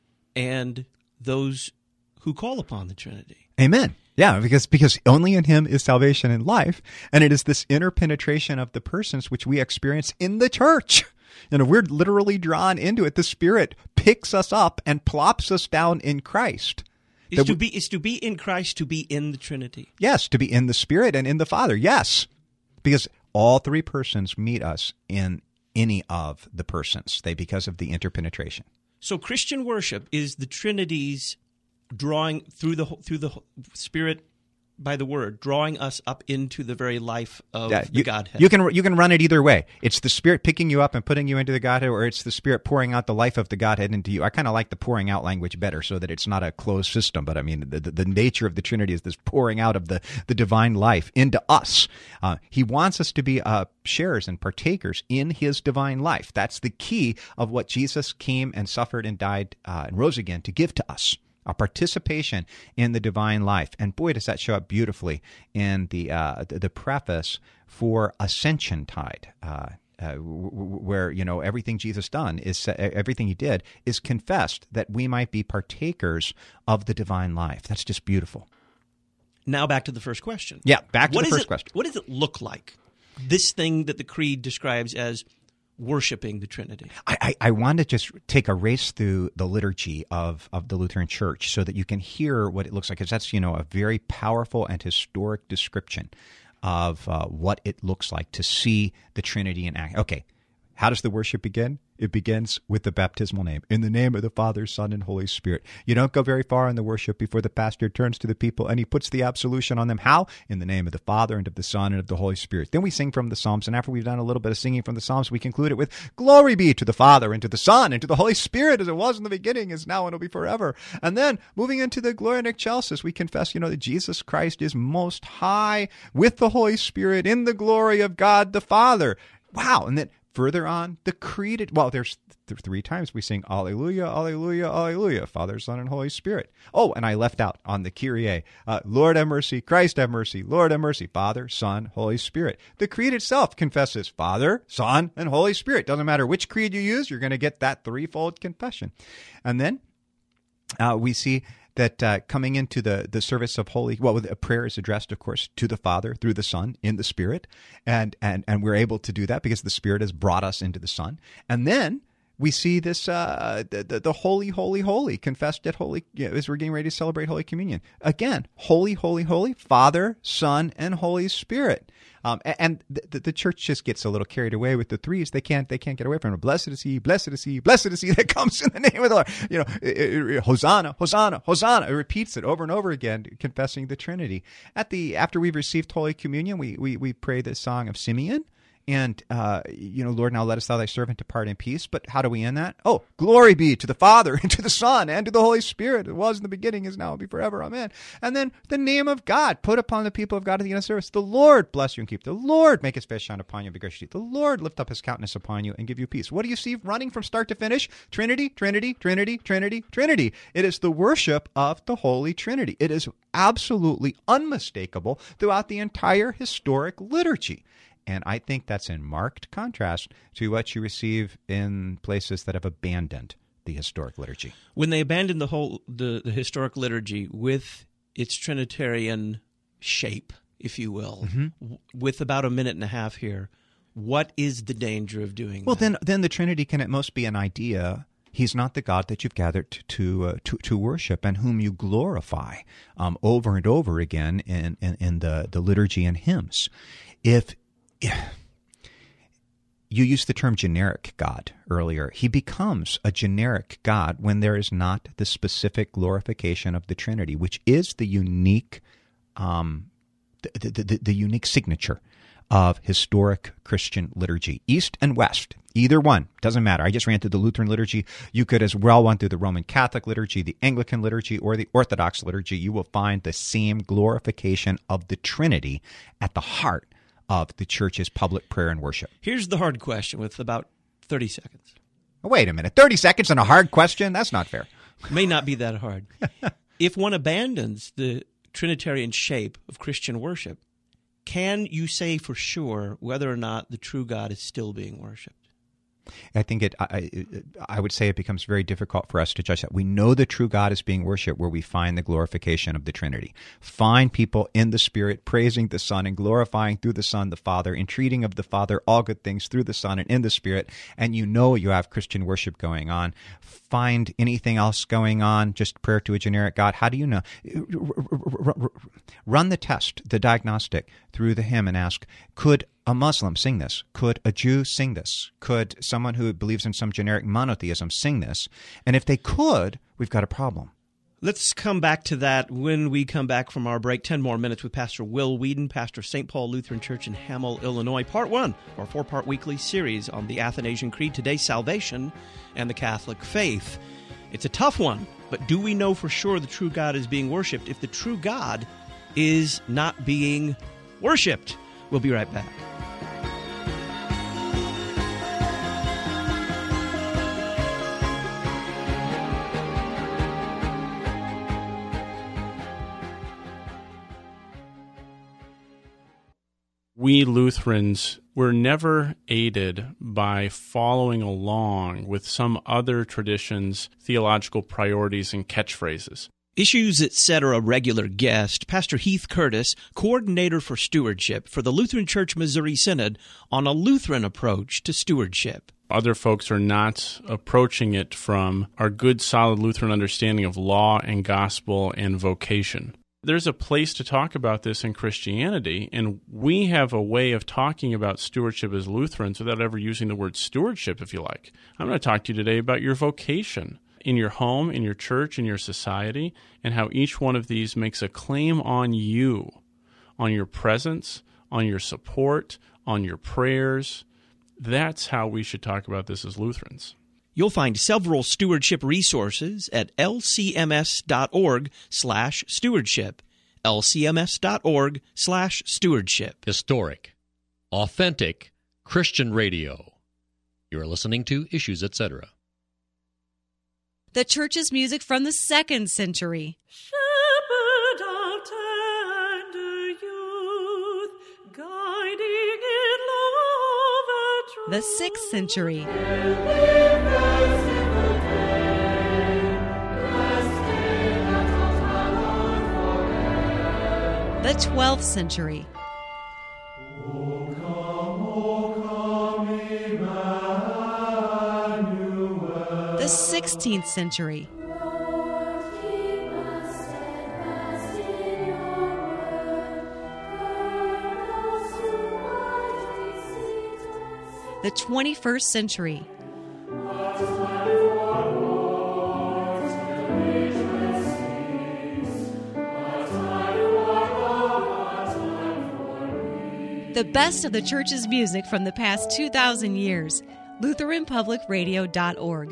and those who call upon the Trinity? Amen. Yeah, because because only in him is salvation and life, and it is this interpenetration of the persons which we experience in the church. You know, we're literally drawn into it. The Spirit picks us up and plops us down in Christ. Is to, we, be, is to be in Christ to be in the Trinity? Yes, to be in the Spirit and in the Father, yes. Because all three persons meet us in any of the persons, they because of the interpenetration. So Christian worship is the Trinity's drawing through the through the Spirit by the Word, drawing us up into the very life of yeah, the you, Godhead. You can you can run it either way. It's the Spirit picking you up and putting you into the Godhead, or it's the Spirit pouring out the life of the Godhead into you. I kind of like the pouring out language better, so that it's not a closed system. But I mean, the, the, the nature of the Trinity is this pouring out of the, the divine life into us. Uh, he wants us to be uh, sharers and partakers in His divine life. That's the key of what Jesus came and suffered and died uh, and rose again to give to us. Our participation in the divine life. And boy, does that show up beautifully in the uh, the, the preface for Ascension Tide, uh, uh, w- w- where, you know, everything Jesus done is, uh, everything he did is confessed that we might be partakers of the divine life. That's just beautiful. Now back to the first question. Yeah, back to what the first it, question. What does it look like, this thing that the Creed describes as worshiping the Trinity? I, I, I want to just take a race through the liturgy of, of the Lutheran Church so that you can hear what it looks like, because that's, you know, a very powerful and historic description of uh, what it looks like to see the Trinity in act. Okay, how does the worship begin? It begins with the baptismal name. In the name of the Father, Son, and Holy Spirit. You don't go very far in the worship before the pastor turns to the people and he puts the absolution on them. How? In the name of the Father, and of the Son, and of the Holy Spirit. Then we sing from the Psalms, and after we've done a little bit of singing from the Psalms, we conclude it with, Glory be to the Father, and to the Son, and to the Holy Spirit, as it was in the beginning, is now, and will be forever. And then, moving into the Gloria in Excelsis, we confess, you know, that Jesus Christ is most high with the Holy Spirit in the glory of God the Father. Wow. And then, further on, the Creed, well, there's th- three times we sing Alleluia, Alleluia, Alleluia, Father, Son, and Holy Spirit. Oh, and I left out on the Kyrie, uh, Lord have mercy, Christ have mercy, Lord have mercy, Father, Son, Holy Spirit. The Creed itself confesses Father, Son, and Holy Spirit. Doesn't matter which creed you use, you're going to get that threefold confession. And then uh, we see that uh, coming into the, the service of Holy, well, a prayer is addressed, of course, to the Father through the Son in the Spirit, and and and we're able to do that because the Spirit has brought us into the Son. And then we see this uh, the, the the Holy, Holy, Holy confessed at Holy, you know, as we're getting ready to celebrate Holy Communion. Again, Holy, Holy, Holy, Father, Son, and Holy Spirit. Um, and the, the church just gets a little carried away with the threes. They can't they can't get away from it. Blessed is he, blessed is he, blessed is he that comes in the name of the Lord. You know, it, it, it, Hosanna, Hosanna, Hosanna. It repeats it over and over again, confessing the Trinity. At the after we've received Holy Communion, we we we pray the song of Simeon. And, uh, you know, Lord, now let us thou thy servant depart in peace. But how do we end that? Oh, glory be to the Father, and to the Son, and to the Holy Spirit. It was in the beginning, is now, and be forever. Amen. And then the name of God put upon the people of God at the end of service. The Lord bless you and keep. The Lord make his face shine upon you and be gracious to you. The Lord lift up his countenance upon you and give you peace. What do you see running from start to finish? Trinity, Trinity, Trinity, Trinity, Trinity. It is the worship of the Holy Trinity. It is absolutely unmistakable throughout the entire historic liturgy. And I think that's in marked contrast to what you receive in places that have abandoned the historic liturgy. When they abandoned the whole the, the historic liturgy with its Trinitarian shape, if you will, mm-hmm. w- with about a minute and a half here, what is the danger of doing well, that? Well, then, then the Trinity can at most be an idea. He's not the God that you've gathered to to uh, to, to worship and whom you glorify um, over and over again in, in, in the, the liturgy and hymns. If you used the term generic God earlier. He becomes a generic God when there is not the specific glorification of the Trinity, which is the unique, um, the, the, the, the unique signature of historic Christian liturgy. East and West, Either one, doesn't matter. I just ran through the Lutheran liturgy. You could as well run through the Roman Catholic liturgy, the Anglican liturgy, or the Orthodox liturgy. You will find the same glorification of the Trinity at the heart of the church's public prayer and worship. Here's the hard question with about thirty seconds. Wait a minute. thirty seconds on a hard question? That's not fair. May not be that hard. If one abandons the Trinitarian shape of Christian worship, can you say for sure whether or not the true God is still being worshipped? I think it. I, I would say it becomes very difficult for us to judge that. We know the true God is being worshipped where we find the glorification of the Trinity. Find people in the Spirit praising the Son and glorifying through the Son the Father, entreating of the Father all good things through the Son and in the Spirit, and you know you have Christian worship going on. Find anything else going on, just prayer to a generic God. How do you know? Run the test, the diagnostic, through the hymn and ask, could a Muslim sing this? Could a Jew sing this? Could someone who believes in some generic monotheism sing this? And if they could, we've got a problem. Let's come back to that when we come back from our break. Ten more minutes with Pastor Will Weedon, pastor of Saint Paul Lutheran Church in Hamel, Illinois. Part one of our four-part weekly series on the Athanasian Creed, today salvation and the Catholic faith. It's a tough one, but do we know for sure the true God is being worshipped if the true God is not being worshipped? We'll be right back. We Lutherans were never aided by following along with some other tradition's theological priorities and catchphrases. Issues Etc. regular guest, Pastor Heath Curtis, coordinator for stewardship for the Lutheran Church Missouri Synod, on a Lutheran approach to stewardship. Other folks are not approaching it from our good, solid Lutheran understanding of law and gospel and vocation. There's a place to talk about this in Christianity, and we have a way of talking about stewardship as Lutherans without ever using the word stewardship, if you like. I'm going to talk to you today about your vocation in your home, in your church, in your society, and how each one of these makes a claim on you, on your presence, on your support, on your prayers. That's how we should talk about this as Lutherans. You'll find several stewardship resources at lcms.org slash stewardship. lcms.org slash stewardship. Historic, authentic Christian radio. You're listening to Issues Etc. The church's music from the second century. Shepherd of tender youth, guiding in love and truth. The sixth century. The twelfth century. O come, O come, Emmanuel. The sixteenth century. Lord, keep us steadfast in your word. Burn us to mighty seeds. The twenty-first century. The best of the church's music from the past two thousand years. Lutheran Public Radio dot org.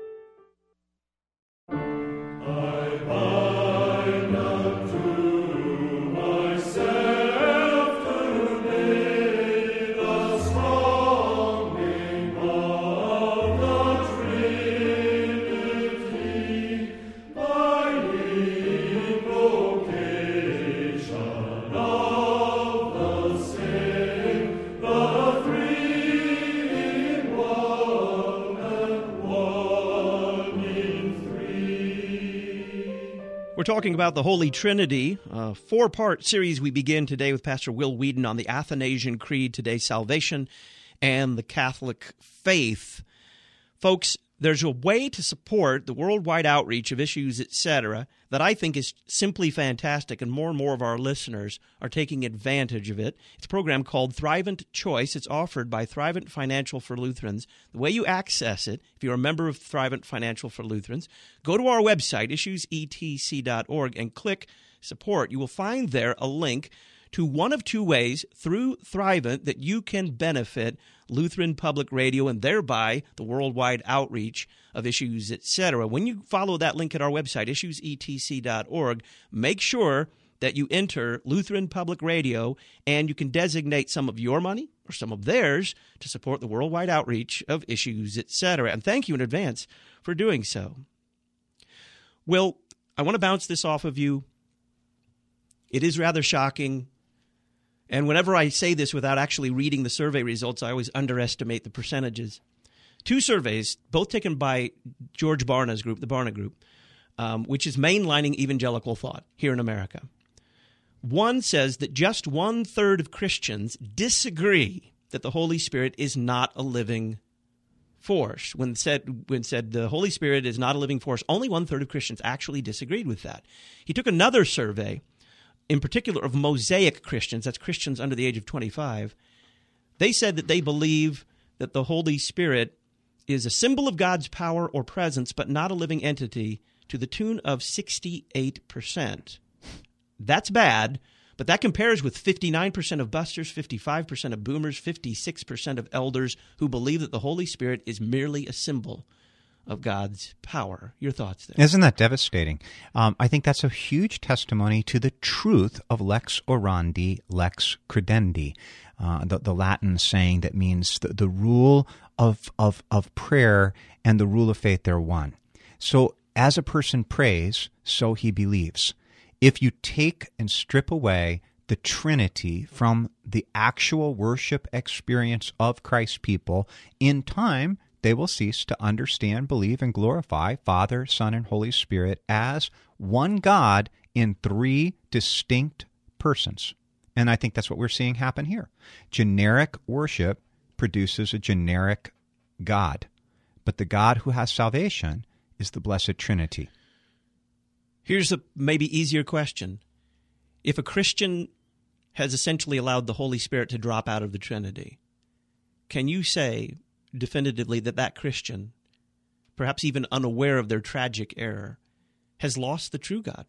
We're talking about the Holy Trinity, a four-part series we begin today with Pastor Will Weedon on the Athanasian Creed, today salvation, and the Catholic faith. Folks, there's a way to support the worldwide outreach of Issues Etc. that I think is simply fantastic, and more and more of our listeners are taking advantage of it. It's a program called Thrivent Choice. It's offered by Thrivent Financial for Lutherans. The way you access it, if you're a member of Thrivent Financial for Lutherans, go to our website, issues e t c dot org, and click Support. You will find there a link to one of two ways through Thrivent that you can benefit Lutheran Public Radio and thereby the worldwide outreach of Issues, et cetera. When you follow that link at our website, issues e t c dot org, make sure that you enter Lutheran Public Radio, and you can designate some of your money or some of theirs to support the worldwide outreach of Issues, et cetera. And thank you in advance for doing so. Will, I want to bounce this off of you. It is rather shocking. And whenever I say this without actually reading the survey results, I always underestimate the percentages. Two surveys, both taken by George Barna's group, the Barna Group, um, which is mainlining evangelical thought here in America. One says that just one-third of Christians disagree that the Holy Spirit is not a living force. When said when said the Holy Spirit is not a living force, only one-third of Christians actually disagreed with that. He took another survey, in particular of Mosaic Christians, that's Christians under the age of twenty-five. They said that they believe that the Holy Spirit is a symbol of God's power or presence, but not a living entity, to the tune of sixty-eight percent. That's bad, but that compares with fifty-nine percent of busters, fifty-five percent of boomers, fifty-six percent of elders who believe that the Holy Spirit is merely a symbol of God's power. Your thoughts there? Isn't that devastating? Um, I think that's a huge testimony to the truth of lex orandi, lex credendi, uh, the, the Latin saying that means the, the rule of, of, of prayer and the rule of faith, they're one. So as a person prays, so he believes. If you take and strip away the Trinity from the actual worship experience of Christ's people, in time, they will cease to understand, believe, and glorify Father, Son, and Holy Spirit as one God in three distinct persons. And I think that's what we're seeing happen here. Generic worship produces a generic God, but the God who has salvation is the Blessed Trinity. Here's a maybe easier question. If a Christian has essentially allowed the Holy Spirit to drop out of the Trinity, can you say definitively that that Christian, perhaps even unaware of their tragic error, has lost the true God?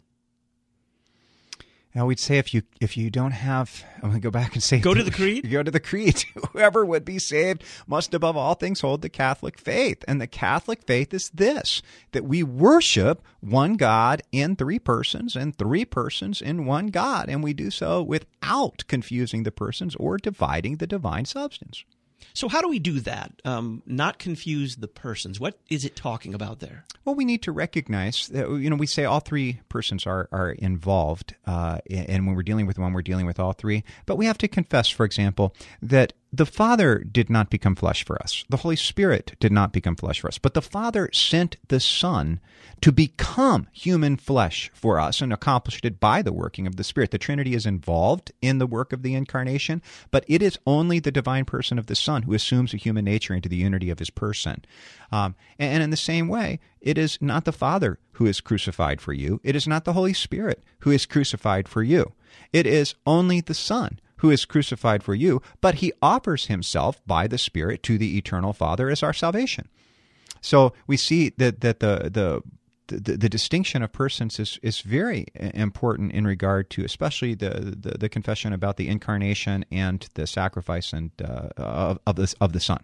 Now, we'd say if you if you don't have, I'm going to go back and say, go to the creed. Go to the creed. Whoever would be saved must, above all things, hold the Catholic faith. And the Catholic faith is this: that we worship one God in three persons, and three persons in one God, and we do so without confusing the persons or dividing the divine substance. So how do we do that? Um, not confuse the persons. What is it talking about there? Well, we need to recognize that, you know, we say all three persons are, are involved, uh, and when we're dealing with one, we're dealing with all three. But we have to confess, for example, that the Father did not become flesh for us. The Holy Spirit did not become flesh for us. But the Father sent the Son to become human flesh for us and accomplished it by the working of the Spirit. The Trinity is involved in the work of the Incarnation, but it is only the divine person of the Son who assumes a human nature into the unity of his person. Um, and, and in the same way, it is not the Father who is crucified for you. It is not the Holy Spirit who is crucified for you. It is only the Son who is crucified for you, but he offers himself by the Spirit to the eternal Father as our salvation. So we see that that the the the, the distinction of persons is, is very important in regard to especially the, the, the confession about the incarnation and the sacrifice and uh, of, of, the, of the Son.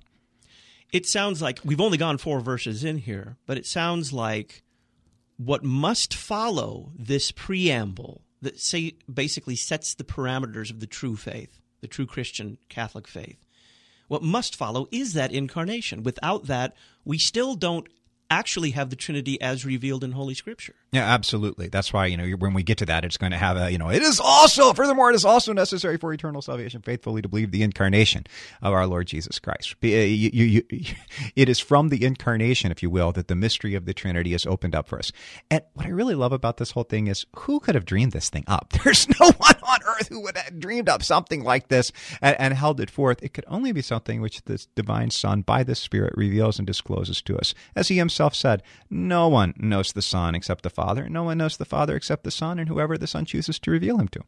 It sounds like, we've only gone four verses in here, but it sounds like what must follow this preamble that say basically sets the parameters of the true faith, the true Christian Catholic faith. What must follow is that incarnation. Without that, we still don't actually have the Trinity as revealed in Holy Scripture. Yeah, absolutely. That's why, you know, when we get to that, it's going to have a, you know, it is also, furthermore, it is also necessary for eternal salvation, faithfully to believe the incarnation of our Lord Jesus Christ. You, you, you, it is from the incarnation, if you will, that the mystery of the Trinity is opened up for us. And what I really love about this whole thing is, who could have dreamed this thing up? There's no one on earth who would have dreamed up something like this and, and held it forth. It could only be something which the divine Son, by the Spirit, reveals and discloses to us. As he himself said, no one knows the Son except the Father. No one knows the Father except the Son, and whoever the Son chooses to reveal him to.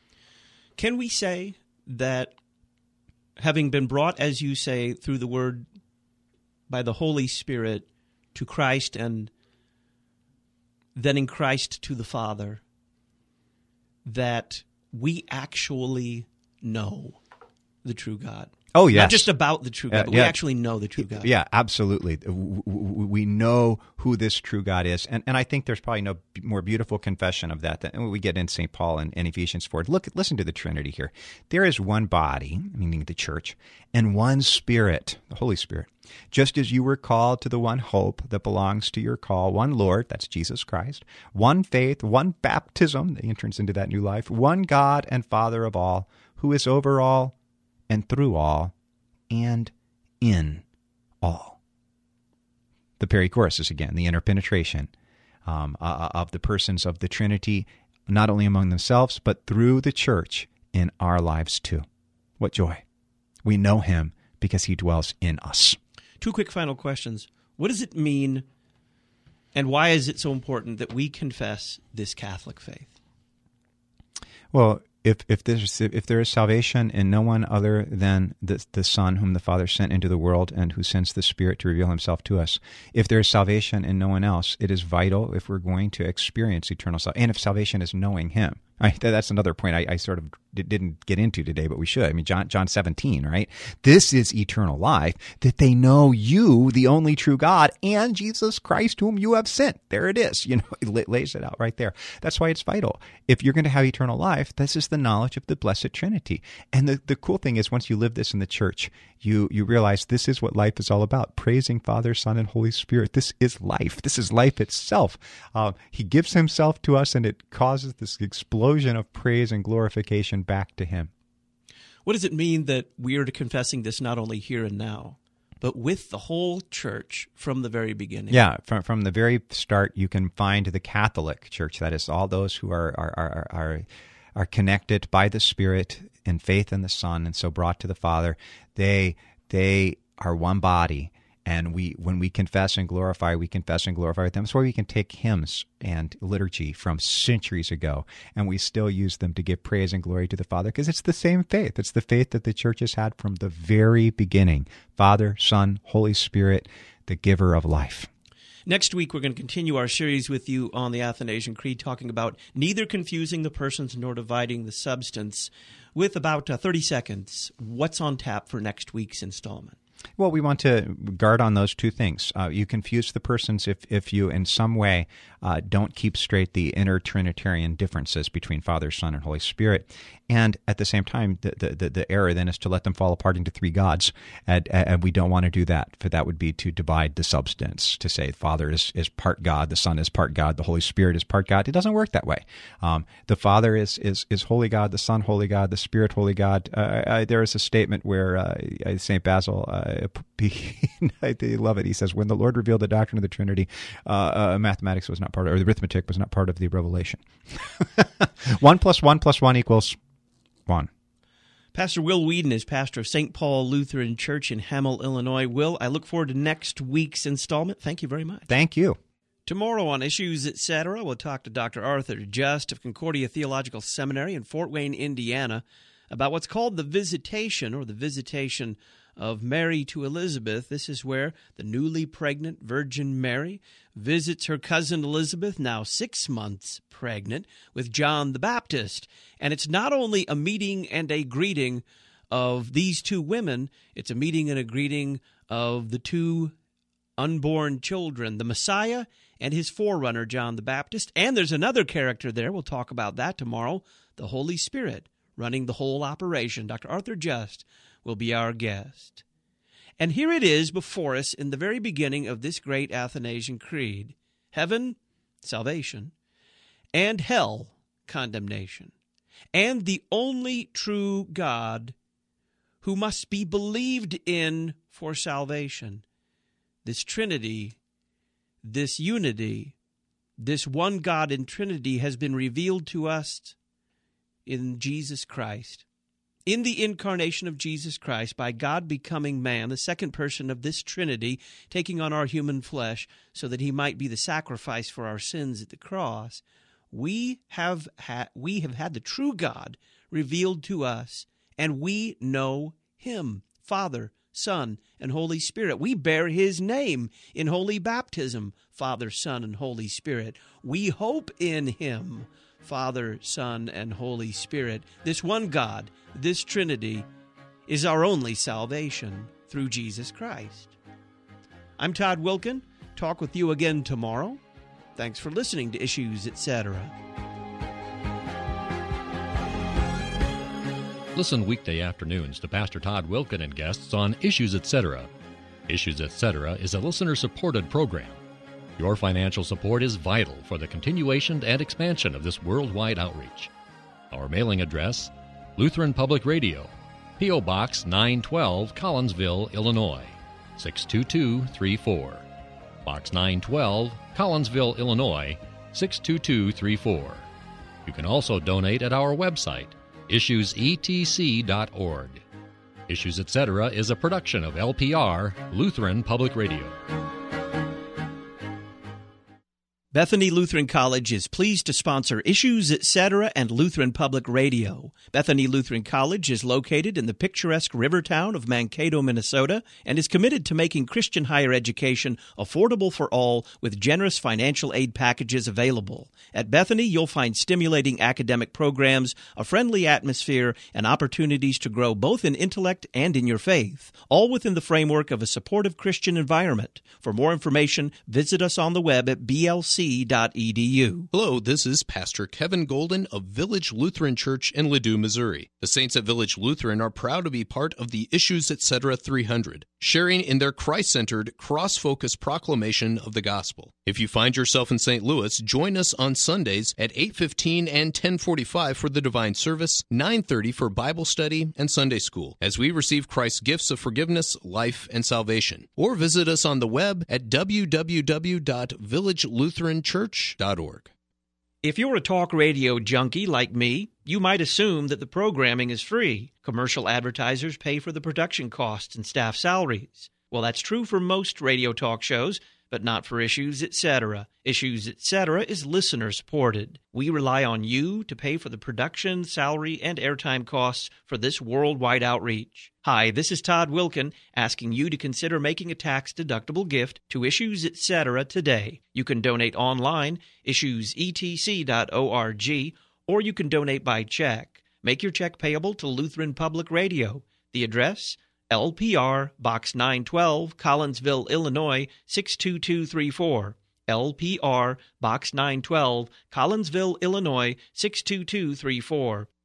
Can we say that having been brought, as you say, through the Word by the Holy Spirit to Christ and then in Christ to the Father, that we actually know the true God. Oh, yes. Not just about the true God, Uh, but yeah. we actually know the true God. Yeah, absolutely. W- w- We know who this true God is. And and I think there's probably no b- more beautiful confession of that than we get in Saint Paul and, and Ephesians four. Look, listen to the Trinity here. There is one body, meaning the church, and one Spirit, the Holy Spirit. Just as you were called to the one hope that belongs to your call, one Lord, that's Jesus Christ, one faith, one baptism, the entrance into that new life, one God and Father of all, who is over all and through all and in all. The perichoruses again, the interpenetration um, uh, of the persons of the Trinity, not only among themselves, but through the church in our lives too. What joy. We know him because he dwells in us. Two quick final questions. What does it mean, and why is it so important that we confess this Catholic faith? Well, if if there's if there is salvation in no one other than the the Son whom the Father sent into the world and who sends the Spirit to reveal himself to us, if there is salvation in no one else, it is vital if we're going to experience eternal salvation, and if salvation is knowing him. I, that's another point I, I sort of didn't get into today, but we should. I mean, John John seventeen, right? This is eternal life, that they know you, the only true God, and Jesus Christ, whom you have sent. There it is. You know, it lays it out right there. That's why it's vital. If you're going to have eternal life, this is the knowledge of the Blessed Trinity. And the, the cool thing is, once you live this in the church, you you realize this is what life is all about: praising Father, Son, and Holy Spirit. This is life. This is life itself. Uh, he gives himself to us, and it causes this explosion of praise and glorification back to him. What does it mean that we are confessing this not only here and now, but with the whole church from the very beginning? Yeah, from from the very start, you can find the Catholic Church. That is, all those who are are are are, are connected by the Spirit in faith in the Son, and so brought to the Father. They they are one body. And we, when we confess and glorify, we confess and glorify with them. That's why we can take hymns and liturgy from centuries ago, and we still use them to give praise and glory to the Father, because it's the same faith. It's the faith that the church has had from the very beginning. Father, Son, Holy Spirit, the giver of life. Next week, we're going to continue our series with you on the Athanasian Creed, talking about neither confusing the persons nor dividing the substance. With about uh, thirty seconds, what's on tap for next week's installment? Well, we want to guard on those two things. Uh, you confuse the persons if, if you, in some way, uh, don't keep straight the inner Trinitarian differences between Father, Son, and Holy Spirit. And at the same time, the, the, the, the error then is to let them fall apart into three gods. And, and we don't want to do that, for that would be to divide the substance, to say Father is, is part God, the Son is part God, the Holy Spirit is part God. It doesn't work that way. Um, the Father is, is, is holy God, the Son holy God, the Spirit holy God. Uh, I, there is a statement where uh, Saint Basil, uh, I love it. He says, when the Lord revealed the doctrine of the Trinity, uh, uh, mathematics was not part of, or the arithmetic was not part of the revelation. One plus one plus one equals one. Pastor Will Whedon is pastor of Saint Paul Lutheran Church in Hamel, Illinois. Will, I look forward to next week's installment. Thank you very much. Thank you. Tomorrow on Issues, et cetera, we'll talk to Doctor Arthur Just of Concordia Theological Seminary in Fort Wayne, Indiana, about what's called the Visitation, or the Visitation of Mary to Elizabeth. This is where the newly pregnant Virgin Mary visits her cousin Elizabeth, now six months pregnant, with John the Baptist. And it's not only a meeting and a greeting of these two women, it's a meeting and a greeting of the two unborn children, the Messiah and his forerunner, John the Baptist. And there's another character there, we'll talk about that tomorrow, the Holy Spirit, running the whole operation. Doctor Arthur Just will be our guest. And here it is before us in the very beginning of this great Athanasian Creed: heaven, salvation, and hell, condemnation, and the only true God who must be believed in for salvation. This Trinity, this unity, this one God in Trinity has been revealed to us in Jesus Christ. In the incarnation of Jesus Christ, by God becoming man, the second person of this Trinity, taking on our human flesh so that he might be the sacrifice for our sins at the cross, we have ha- we have had the true God revealed to us, and we know him, Father, Son, and Holy Spirit. We bear his name in holy baptism, Father, Son, and Holy Spirit. We hope in him, Father, Son, and Holy Spirit, this one God, this Trinity, is our only salvation through Jesus Christ. I'm Todd Wilkin. Talk with you again tomorrow. Thanks for listening to Issues, et cetera. Listen weekday afternoons to Pastor Todd Wilkin and guests on Issues, et cetera. Issues, et cetera is a listener-supported program. Your financial support is vital for the continuation and expansion of this worldwide outreach. Our mailing address, Lutheran Public Radio, P O. Box nine twelve, Collinsville, Illinois, six two two three four. Box nine twelve, Collinsville, Illinois, six two two three four. You can also donate at our website, issues e t c dot org. Issues, et cetera is a production of L P R, Lutheran Public Radio. Bethany Lutheran College is pleased to sponsor Issues, et cetera and Lutheran Public Radio. Bethany Lutheran College is located in the picturesque river town of Mankato, Minnesota, and is committed to making Christian higher education affordable for all with generous financial aid packages available. At Bethany, you'll find stimulating academic programs, a friendly atmosphere, and opportunities to grow both in intellect and in your faith, all within the framework of a supportive Christian environment. For more information, visit us on the web at b l c dot e d u. Hello, this is Pastor Kevin Golden of Village Lutheran Church in Ladue, Missouri. The Saints at Village Lutheran are proud to be part of the Issues, et cetera three hundred, sharing in their Christ-centered, cross-focused proclamation of the gospel. If you find yourself in Saint Louis, join us on Sundays at eight fifteen and ten forty-five for the Divine Service, nine thirty for Bible study and Sunday school, as we receive Christ's gifts of forgiveness, life, and salvation. Or visit us on the web at w w w dot village lutheran church dot org. If you're a talk radio junkie like me, you might assume that the programming is free. Commercial advertisers pay for the production costs and staff salaries. Well, that's true for most radio talk shows, but not for Issues, et cetera. Issues, et cetera is listener-supported. We rely on you to pay for the production, salary, and airtime costs for this worldwide outreach. Hi, this is Todd Wilkin, asking you to consider making a tax-deductible gift to Issues, et cetera today. You can donate online, issues e t c dot org, or you can donate by check. Make your check payable to Lutheran Public Radio. The address, L P R, Box nine twelve, Collinsville, Illinois, six two two three four. L P R, Box nine twelve, Collinsville, Illinois, six two two three four.